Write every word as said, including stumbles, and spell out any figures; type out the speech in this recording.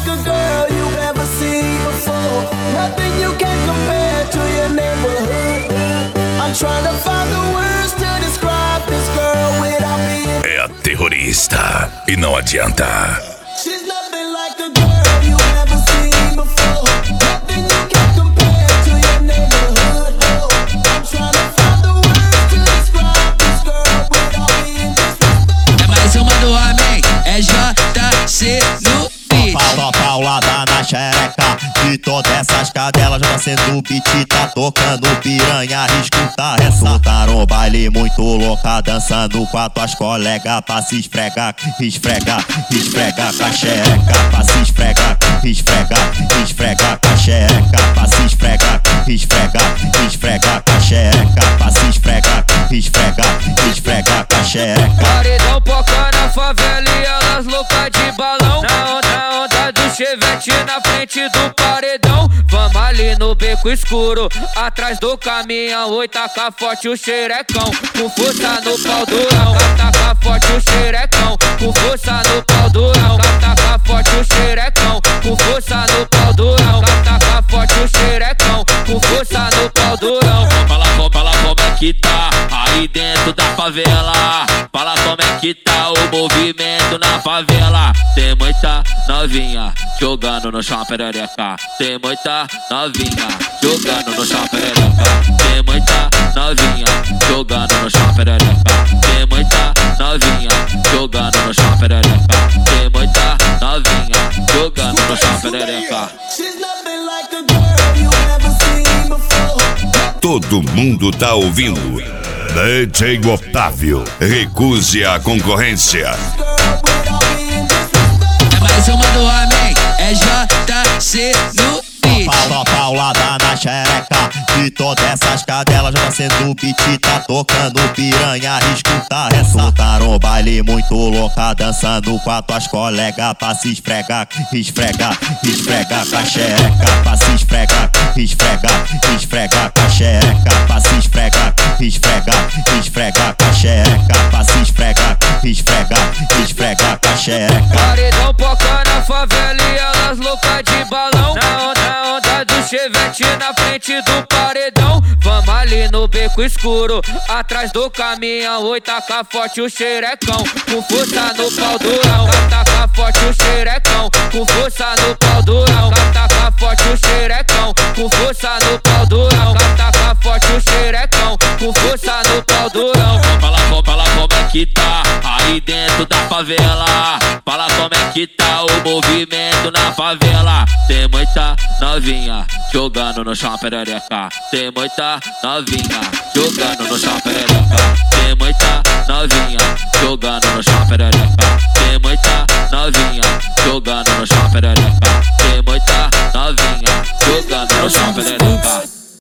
like a girl you've ever seen before. Nothing you can compare to your neighborhood. I'm trying to find the words to describe this girl without being. É a terrorista e não adianta. She's nothing like a girl you've ever seen before. Nothing you can compare to your neighborhood. I'm trying to find the words to describe this girl without being disrespectful. É mais uma do homem, é J C no beat. Paula, paulada na xereca de todas essas cadelas. Já sendo beat, tá tocando piranha. Escuta essa. Tá no baile muito louca, dançando com as tuas colegas. Pra se esfregar, esfregar, esfregar com a xereca. Pra se esfregar, esfregar, esfregar com a xereca. Pra se esfregar, esfregar, esfregar com a xereca. Pra se esfregar, esfregar, esfregar com a xereca. Paredão poca na favela e elas loucas de balão. Na onda, na onda do chevette na frente do paredão. Vamos ali no beco escuro, atrás do caminhão. Oi, taca forte o xerecão, com força no pau durão. Taca forte o xerecão, com força no pau durão. Taca forte o xerecão, com força no pau durão. Taca forte o xerecão, com força no pau durão. Fala, fala como é que tá aí dentro da favela. Fala como é que tá o movimento na favela. Tem muita novinha jogando no chão perereca. Tem muita novinha jogando no chão perereca. Tem muita novinha jogando no chão perereca. Tem muita novinha jogando no chão perereca. Tem muita novinha jogando no chão perereca. She's nothing like a girl you've ever seen before. Todo mundo tá ouvindo. D J Otávio, recuse a concorrência. É mais uma do homem, é J C no beat. Paula, paulada na xereca de todas essas cadelas. Já sendo beat, tá tocando piranha. Escuta essa. Tá no baile muito louca, dançando com as tuas colegas. Pra se esfregar, esfregar, esfregar com a xereca. Pra se esfregar, esfregar, esfregar com a xereca. Pra se esfregar, esfregar, esfregar com a xereca. Pra se esfregar, esfregar, esfregar com a xereca. Paredão poca na favela e elas loucas de balão. Na onda, na onda do chevette na frente do paredão. Vamos ali no beco escuro, atrás do caminhão. Oi, taca forte o xerecão, com força no pau durão. Taca forte o xerecão, com força no pau durão. Taca forte o xerecão, com força no pau durão. Taca forte o xerecão, com força no pau durão. Fala, fala como é que tá aí dentro da favela. Fala como é que tá o movimento na favela. Tem muita novinha jogando no chão perereca. Tem muita novinha jogando no chão perereca. Tem muita novinha jogando no chão perereca. Tem muita novinha jogando no chão